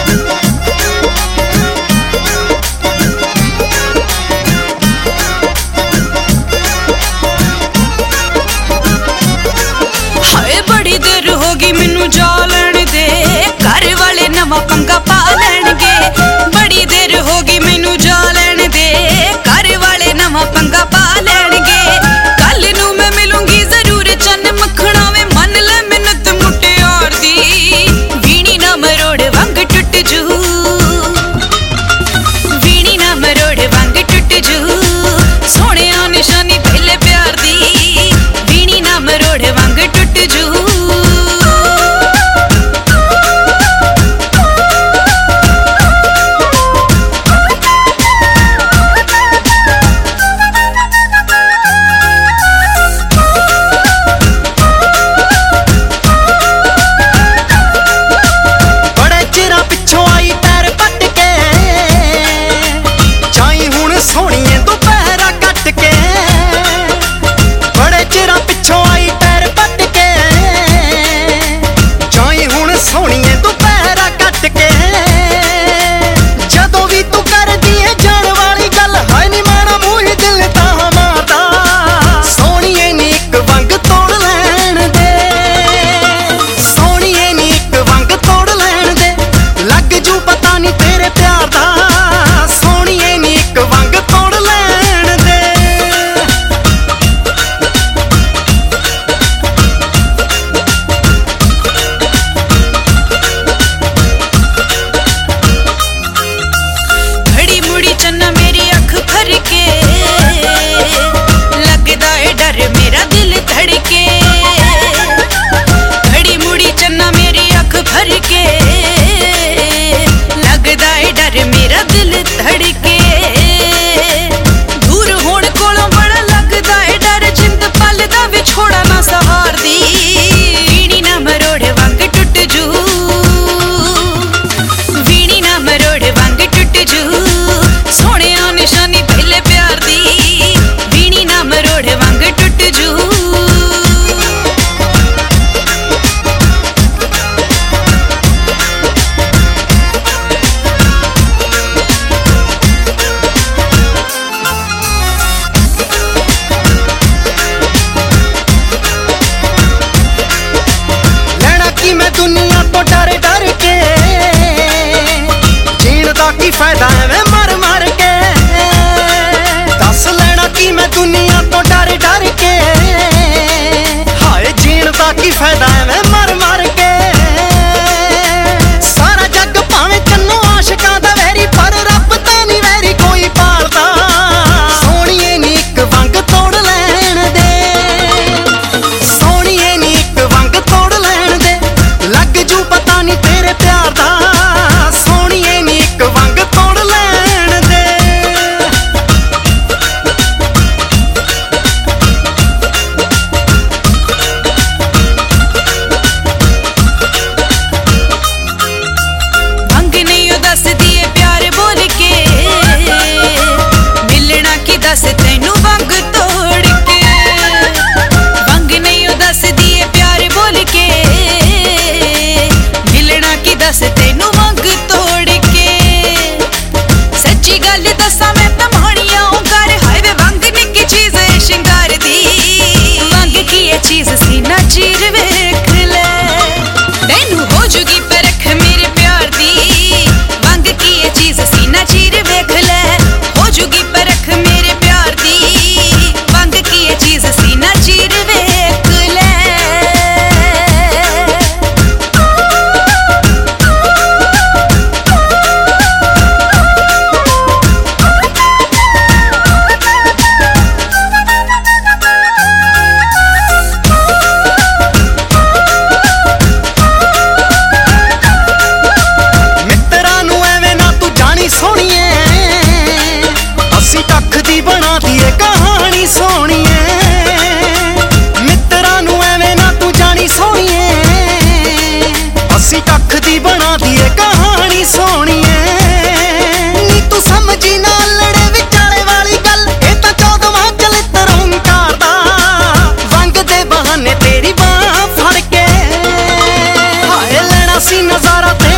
नवा पंगा पा लैणगे, बड़ी देर होगी मैनू जा लैण दे, घर वाले नवा पंगा पा लैणगे। कल नू मैं मिलूंगी जरूर चन्न मखना वे मन ले मिन्नत मुटियार दी, वीणी ना मरोड़ वंग टुट जू, वीणी ना मरोड़ वंग टुट जू, सोने निशानी पहले प्यार दी, वीणी ना मरोड़ वंग टुट जू। दुनिया तो डर डर के जीण दा की फायदा है मर मर के, दस लेना की मैं दुनिया तो डर डर के, हाय जीण दा की फायदा है मर मर के। सारा जग भावें चन्नो आशिकां दा वैरी, पर रब तां नहीं वैरी कोई पालदा, सोहणीए नी इक वंग तोड़ लैण दे, सोहणीए नी इक वंग तोड़ लैण दे, लग जू पता नहीं तेरे प्यार दा, सोहणीए नी इक वंग तोड़ लैण दे। वंग नहीं ओ दस दिए प्यार बोल के, मिलना की दस तैनू वंग तोड़ के, वंग नहीं ओ दस दिए प्यार बोल के, दस तेनू वंग तोड़ के। सच्ची गल दसा मैं तमाणिया कर, हाय वे वंग निक्की चीज है शिंगार दी, वंग की ये चीज सीना चीर वेख ले, तेनू हो जुगी परख मेरे प्यार दी, वंग की ये चीज सीना चीर वेख ले, हो जुगी परख मेरे प्यार दी, वंग की ये चीज सीना चीर वेख ले। बना दिए कहानी सोहणीए, नी तू समझी ना लड़े विचाले वाली गल, ए तां 14वां चलित्र ओंकार दा, वंग दे बहाने तेरी बांह फड़ के, हाय लेना सी नजारा ते